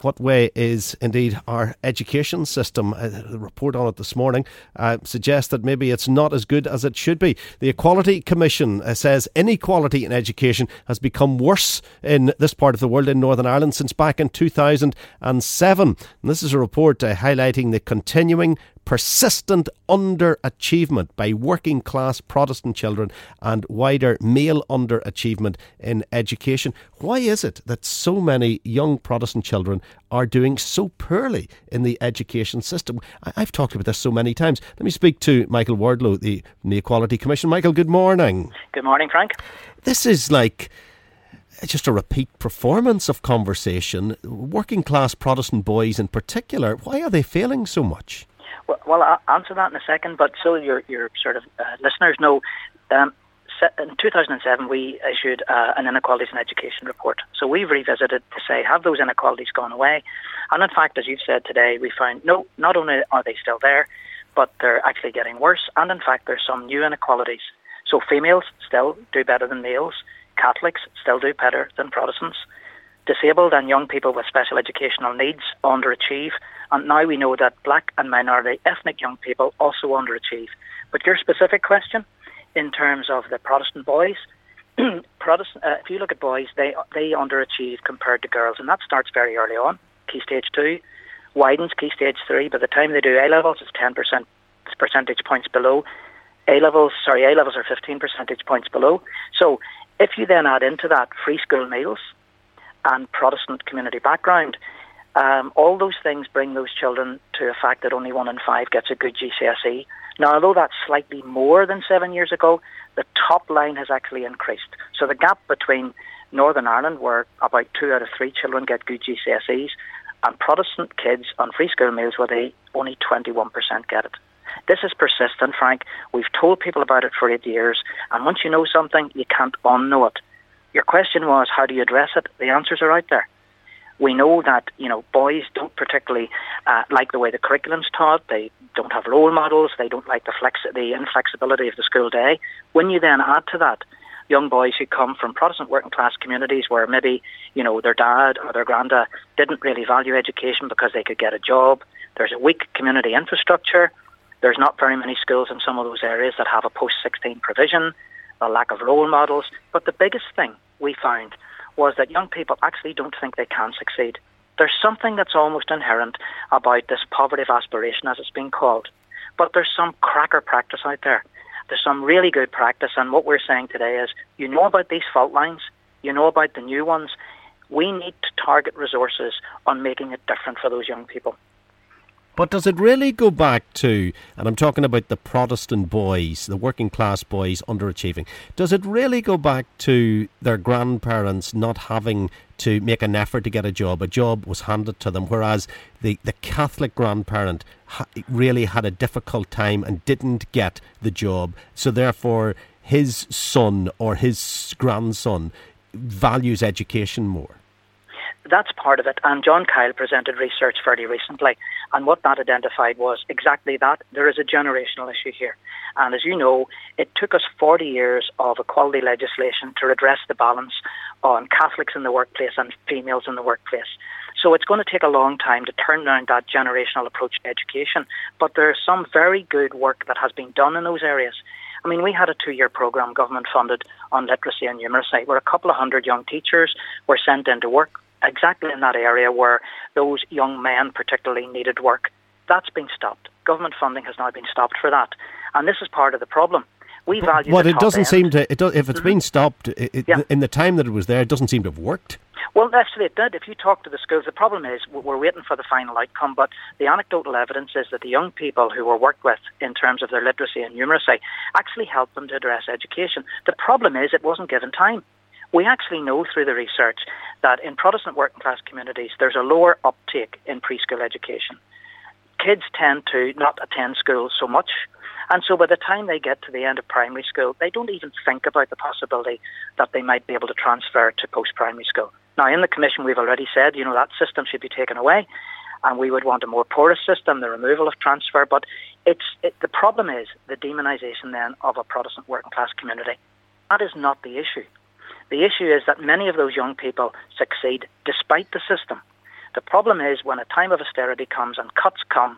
what way is indeed our education system. The report on it this morning suggests that maybe it's not as good as it should be. The Equality Commission says inequality in education has become worse in this part of the world, in Northern Ireland, since back in 2007. And this is a report highlighting the continuing persistent underachievement by working class Protestant children and wider male underachievement in education. Why is it that so many young Protestant children are doing so poorly in the education system? I've talked about this so many times. Let me speak to Michael Wardlow, the Equality Commission. Michael, good morning. Good morning, Frank. This is like just a repeat performance of conversation. Working class Protestant boys in particular, why are they failing so much? Well, I'll answer that in a second, but so your sort of listeners know, in 2007 we issued an inequalities in education report. So we've revisited to say, have those inequalities gone away? And in fact, as you've said today, we found no, not only are they still there, but they're actually getting worse. And in fact, there's some new inequalities. So females still do better than males. Catholics still do better than Protestants. Disabled and young people with special educational needs underachieve. And now we know that black and minority ethnic young people also underachieve. But your specific question, in terms of the Protestant boys, if you look at boys, they underachieve compared to girls. And that starts very early on. Key Stage 2 widens Key Stage 3. By the time they do A-levels, it's 10 percentage points below. A-levels are 15 percentage points below. So if you then add into that free school meals and Protestant community background, all those things bring those children to a fact that only 1 in 5 gets a good GCSE. Now, although that's slightly more than 7 years ago, the top line has actually increased. So the gap between Northern Ireland, where about 2 out of 3 children get good GCSEs, and Protestant kids on free school meals where they only 21% get it. This is persistent, Frank. We've told people about it for 8 years, and once you know something, you can't unknow it. Your question was, how do you address it? The answers are out there. We know that, boys don't particularly like the way the curriculum's taught. They don't have role models. They don't like the inflexibility of the school day. When you then add to that young boys who come from Protestant working class communities where maybe, their dad or their granda didn't really value education because they could get a job. There's a weak community infrastructure. There's not very many schools in some of those areas that have a post-16 provision, a lack of role models. But the biggest thing we found was that young people actually don't think they can succeed. There's something that's almost inherent about this poverty of aspiration, as it's been called. But there's some cracker practice out there. There's some really good practice, and what we're saying today is, you know about these fault lines, you know about the new ones. We need to target resources on making it different for those young people. But does it really go back to, and I'm talking about the Protestant boys, the working class boys underachieving, does it really go back to their grandparents not having to make an effort to get a job? A job was handed to them, whereas the Catholic grandparent really had a difficult time and didn't get the job. So therefore his son or his grandson values education more. That's part of it, and John Kyle presented research fairly recently, and what that identified was exactly that. There is a generational issue here, and as you know, it took us 40 years of equality legislation to redress the balance on Catholics in the workplace and females in the workplace. So it's going to take a long time to turn around that generational approach to education, but there's some very good work that has been done in those areas. I mean, we had a 2-year programme government funded on literacy and numeracy, where a couple of hundred young teachers were sent into work exactly in that area where those young men particularly needed work. That's been stopped. Government funding has now been stopped for that. And this is part of the problem. We value But the it top doesn't end. seem to, if it's been stopped, in the time that it was there, it doesn't seem to have worked. Well, actually it did. If you talk to the schools, the problem is we're waiting for the final outcome, but the anecdotal evidence is that the young people who were worked with in terms of their literacy and numeracy actually helped them to address education. The problem is it wasn't given time. We actually know through the research that in Protestant working class communities, there's a lower uptake in preschool education. Kids tend to not attend school so much, and so by the time they get to the end of primary school, they don't even think about the possibility that they might be able to transfer to post-primary school. Now, in the Commission, we've already said, that system should be taken away, and we would want a more porous system, the removal of transfer, but the problem is the demonisation then of a Protestant working class community. That is not the issue. The issue is that many of those young people succeed despite the system. The problem is when a time of austerity comes and cuts come,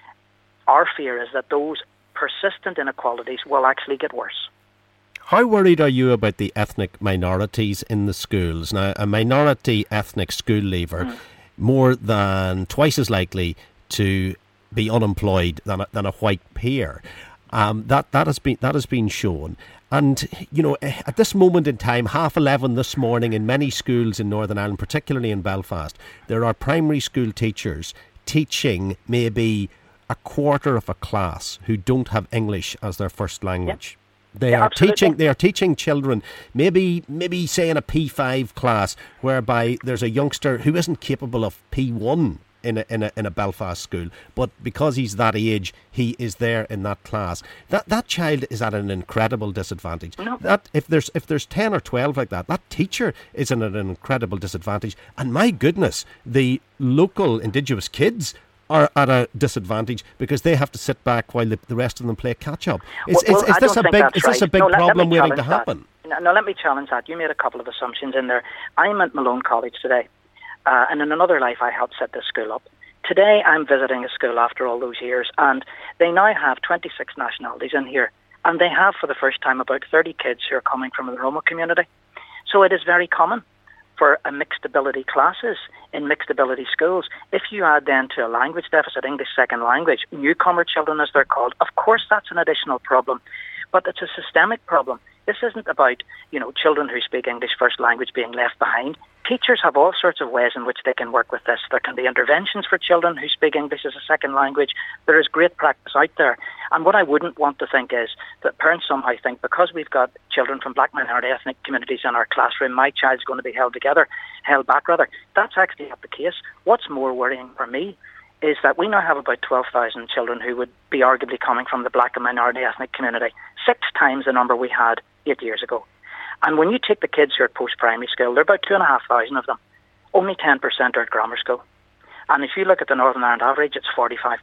our fear is that those persistent inequalities will actually get worse. How worried are you about the ethnic minorities in the schools? Now, a minority ethnic school leaver, more than twice as likely to be unemployed than a white peer. That has been shown. And, you know, at this moment in time, 11:30 this morning in many schools in Northern Ireland, particularly in Belfast, there are primary school teachers teaching maybe a quarter of a class who don't have English as their first language. They are teaching children, maybe say in a P5 class, whereby there's a youngster who isn't capable of P1 in a Belfast school, but because he's that age, he is there in that class. That child is at an incredible disadvantage. No. That if there's 10 or 12 like that teacher is at an incredible disadvantage. And my goodness, the local Indigenous kids are at a disadvantage because they have to sit back while the rest of them play catch up. Is this a big problem waiting to happen? No, let me challenge that. You made a couple of assumptions in there. I'm at Malone College today, and in another life I helped set this school up. Today I'm visiting a school after all those years, and they now have 26 nationalities in here, and they have for the first time about 30 kids who are coming from the Roma community. So it is very common for a mixed ability classes in mixed ability schools. If you add then to a language deficit, English second language, newcomer children as they're called, of course that's an additional problem. But it's a systemic problem. This isn't about, children who speak English first language being left behind. Teachers have all sorts of ways in which they can work with this. There can be interventions for children who speak English as a second language. There is great practice out there. And what I wouldn't want to think is that parents somehow think because we've got children from black minority ethnic communities in our classroom, my child's going to be held back. That's actually not the case. What's more worrying for me is that we now have about 12,000 children who would be arguably coming from the black and minority ethnic community, 6 times the number we had 8 years ago. And when you take the kids who are at post-primary school, there are about 2,500 of them. Only 10% are at grammar school. And if you look at the Northern Ireland average, it's 45%.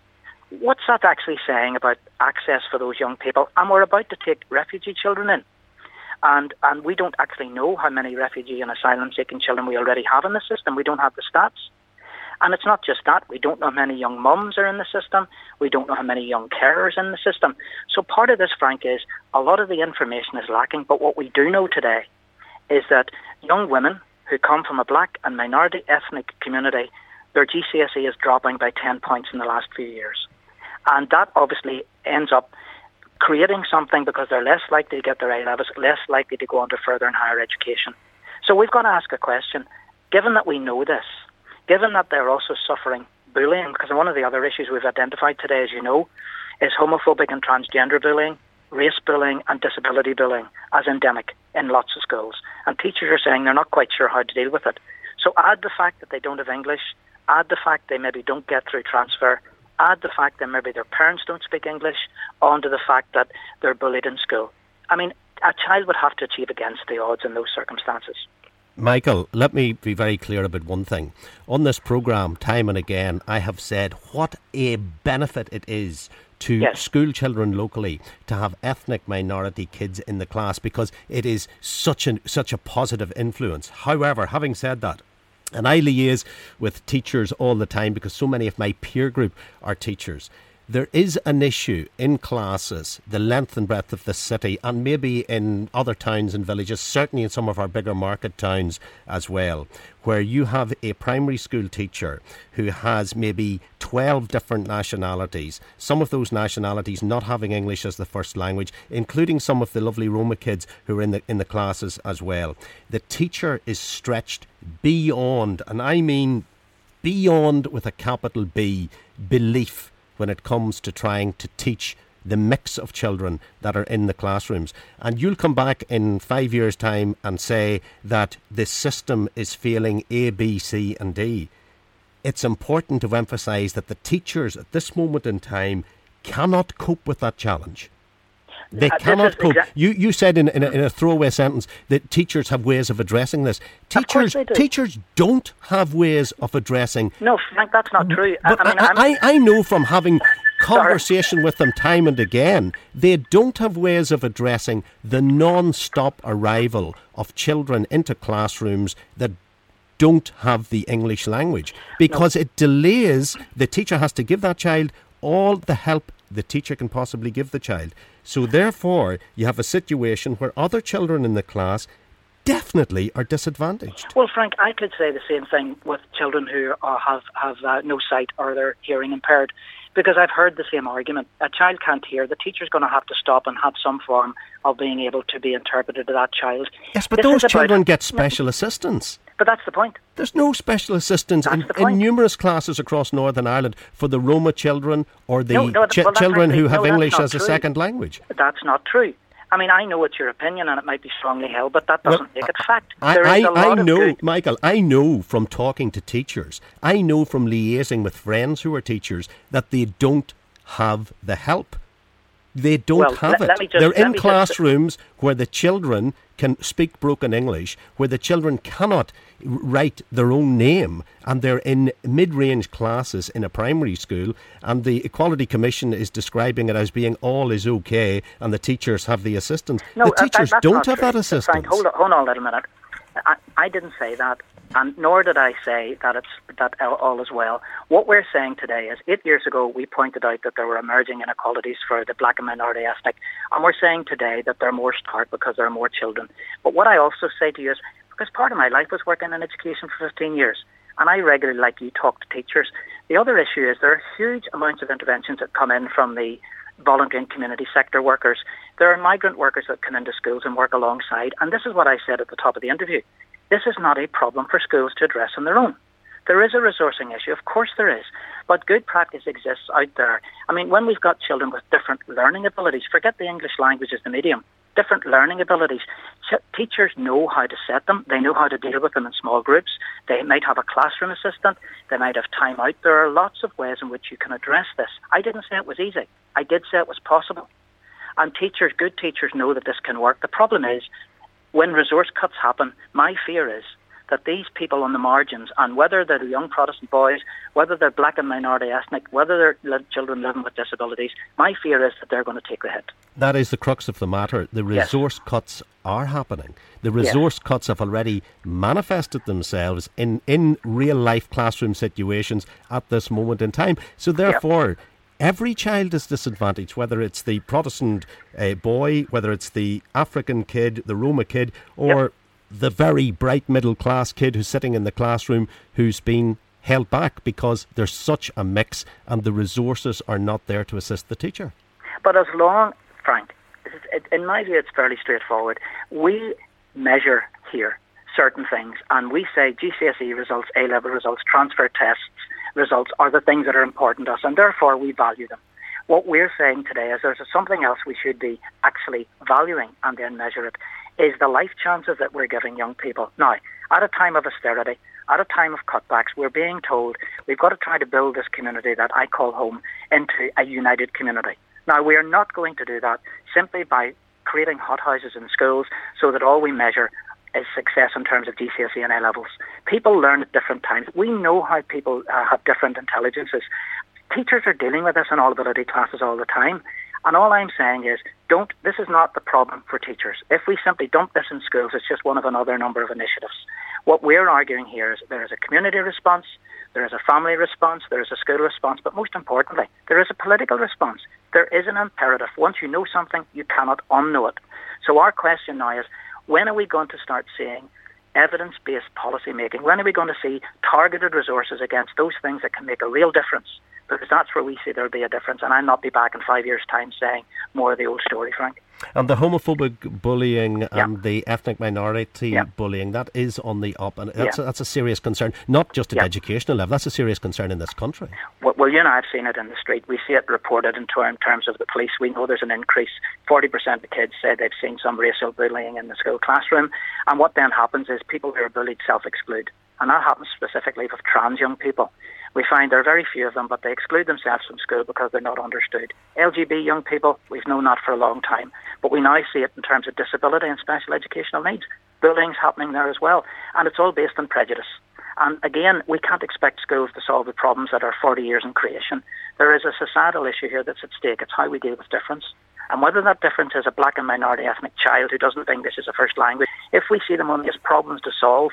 What's that actually saying about access for those young people? And we're about to take refugee children in. And we don't actually know how many refugee and asylum-seeking children we already have in the system. We don't have the stats. And it's not just that. We don't know how many young mums are in the system. We don't know how many young carers in the system. So part of this, Frank, is a lot of the information is lacking. But what we do know today is that young women who come from a black and minority ethnic community, their GCSE is dropping by 10 points in the last few years. And that obviously ends up creating something because they're less likely to get their A-levels, less likely to go on to further and higher education. So we've got to ask a question. Given that we know this, given that they're also suffering bullying, because one of the other issues we've identified today, as you know, is homophobic and transgender bullying, race bullying and disability bullying as endemic in lots of schools. And teachers are saying they're not quite sure how to deal with it. So add the fact that they don't have English, add the fact they maybe don't get through transfer, add the fact that maybe their parents don't speak English, onto the fact that they're bullied in school. I mean, a child would have to achieve against the odds in those circumstances. Michael, let me be very clear about one thing. On this programme, time and again, I have said what a benefit it is to school children locally to have ethnic minority kids in the class because it is such a positive influence. However, having said that, and I liaise with teachers all the time because so many of my peer group are teachers, there is an issue in classes, the length and breadth of the city, and maybe in other towns and villages, certainly in some of our bigger market towns as well, where you have a primary school teacher who has maybe 12 different nationalities, some of those nationalities not having English as the first language, including some of the lovely Roma kids who are in the classes as well. The teacher is stretched beyond, and I mean beyond with a capital B, belief when it comes to trying to teach the mix of children that are in the classrooms. And you'll come back in 5 years' time and say that the system is failing A, B, C and D. It's important to emphasise that the teachers at this moment in time cannot cope with that challenge. They cannot cope. You said in a throwaway sentence that teachers have ways of addressing this. Teachers don't have ways of addressing. No, Frank, that's not true. But I know from having conversation with them time and again, they don't have ways of addressing the non-stop arrival of children into classrooms that don't have the English language, because it delays. The teacher has to give that child all the help the teacher can possibly give the child. So therefore, you have a situation where other children in the class definitely are disadvantaged. Well, Frank, I could say the same thing with children who have no sight or they're hearing impaired, because I've heard the same argument. A child can't hear. The teacher's going to have to stop and have some form of being able to be interpreted to that child. Yes, but those children get special assistance. But that's the point. There's no special assistance in numerous classes across Northern Ireland for the Roma children or the children who have English as a second language. That's not true. I mean, I know it's your opinion and it might be strongly held, but that doesn't make it fact. Michael, I know from talking to teachers, I know from liaising with friends who are teachers, that they don't have the help. They don't have it. They're in classrooms where the children can speak broken English, where the children cannot write their own name, and they're in mid-range classes in a primary school, and the Equality Commission is describing it as being all is okay, and the teachers have the assistance. No, the teachers don't have that assistance. Frank, hold on a little minute. I didn't say that, and nor did I say that all is well. What we're saying today is 8 years ago we pointed out that there were emerging inequalities for the black and minority ethnic, and we're saying today that they're more stark because there are more children. But what I also say to you is, because part of my life was working in education for 15 years, and I regularly, like you, talk to teachers. The other issue is there are huge amounts of interventions that come in from the voluntary and community sector workers. There are migrant workers that come into schools and work alongside, and this is what I said at the top of the interview. This is not a problem for schools to address on their own. There is a resourcing issue, of course there is, but good practice exists out there. I mean, when we've got children with different learning abilities, forget the English language as the medium, different learning abilities, teachers know how to set them, they know how to deal with them in small groups, they might have a classroom assistant, they might have time out. There are lots of ways in which you can address this. I didn't say it was easy, I did say it was possible. And teachers, good teachers, know that this can work. The problem is, when resource cuts happen, my fear is that these people on the margins, and whether they're young Protestant boys, whether they're black and minority ethnic, whether they're children living with disabilities, my fear is that they're going to take the hit. That is the crux of the matter. The resource cuts are happening. The resource cuts have already manifested themselves in real-life classroom situations at this moment in time. So therefore, every child is disadvantaged, whether it's the Protestant boy, whether it's the African kid, the Roma kid, or the very bright middle-class kid who's sitting in the classroom who's been held back because there's such a mix and the resources are not there to assist the teacher. But as long, Frank, in my view it's fairly straightforward. We measure here certain things and we say GCSE results, A-level results, transfer tests results are the things that are important to us, and therefore we value them. What we're saying today is there's something else we should be actually valuing and then measure it, is the life chances that we're giving young people. Now, at a time of austerity, at a time of cutbacks, we're being told we've got to try to build this community that I call home into a united community. Now, we are not going to do that simply by creating hothouses in schools so that all we measure is success in terms of GCSE and A-levels. People learn at different times. We know how people have different intelligences. Teachers are dealing with this in all ability classes all the time. And all I'm saying is, this is not the problem for teachers. If we simply dump this in schools, it's just one of another number of initiatives. What we're arguing here is there is a community response, there is a family response, there is a school response, but most importantly, there is a political response. There is an imperative. Once you know something, you cannot unknow it. So our question now is, when are we going to start seeing evidence-based policy making? When are we going to see targeted resources against those things that can make a real difference? Because that's where we see there'll be a difference, and I'll not be back in 5 years' time saying more of the old story, Frank. And the homophobic bullying and the ethnic minority bullying, that is on the up, and that's a serious concern, not just at educational level, that's a serious concern in this country. Well, you and I have seen it in the street. We see it reported in terms of the police. We know there's an increase. 40% of kids say they've seen some racial bullying in the school classroom, and what then happens is people who are bullied self-exclude, and that happens specifically with trans young people. We find there are very few of them, but they exclude themselves from school because they're not understood. LGBT young people, we've known that for a long time, but we now see it in terms of disability and special educational needs. Bullying's happening there as well, and it's all based on prejudice. And again, we can't expect schools to solve the problems that are 40 years in creation. There is a societal issue here that's at stake. It's how we deal with difference. And whether that difference is a black and minority ethnic child who doesn't think English is a first language, if we see them only as problems to solve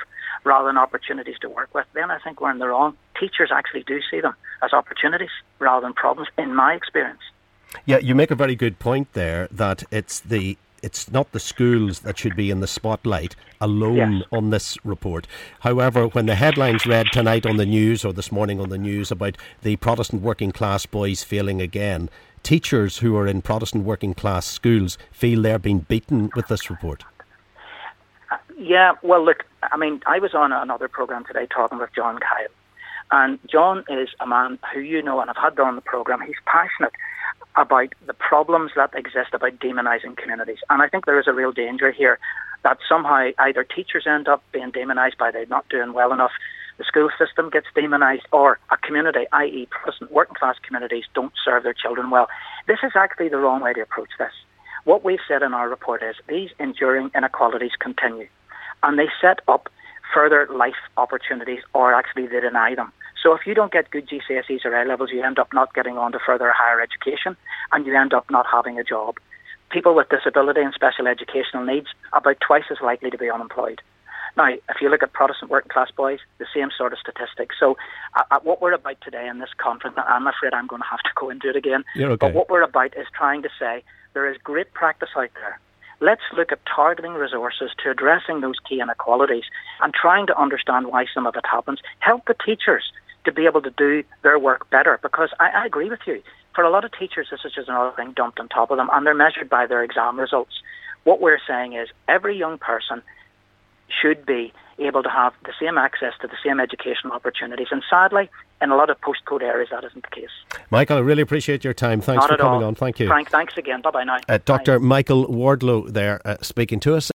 rather than opportunities to work with, then I think we're in the wrong. Teachers actually do see them as opportunities rather than problems, in my experience. Yeah, you make a very good point there, that it's not the schools that should be in the spotlight alone on this report. However, when the headlines read tonight on the news or this morning on the news about the Protestant working class boys failing again, teachers who are in Protestant working class schools feel they're being beaten with this report. Yeah, well, look, I mean, I was on another programme today talking with John Kyle. And John is a man who you know and I've had on the programme. He's passionate about the problems that exist about demonising communities. And I think there is a real danger here that somehow either teachers end up being demonised by they not doing well enough, the school system gets demonised, or a community, i.e. Protestant working class communities, don't serve their children well. This is actually the wrong way to approach this. What we've said in our report is these enduring inequalities continue, and they set up further life opportunities, or actually they deny them. So if you don't get good GCSEs or A-levels, you end up not getting on to further higher education, and you end up not having a job. People with disability and special educational needs are about twice as likely to be unemployed. Now, if you look at Protestant working class boys, the same sort of statistics. So what we're about today in this conference, I'm afraid I'm going to have to go into it again, You're okay. But what we're about is trying to say there is great practice out there. Let's look at targeting resources to addressing those key inequalities and trying to understand why some of it happens. Help the teachers to be able to do their work better, because I agree with you. For a lot of teachers, this is just another thing dumped on top of them, and they're measured by their exam results. What we're saying is every young person should be able to have the same access to the same educational opportunities. And sadly, in a lot of postcode areas, that isn't the case. Michael, I really appreciate your time. Thanks for coming on. Thank you. Frank, thanks again. Bye-bye now. Dr. Michael Wardlow there speaking to us.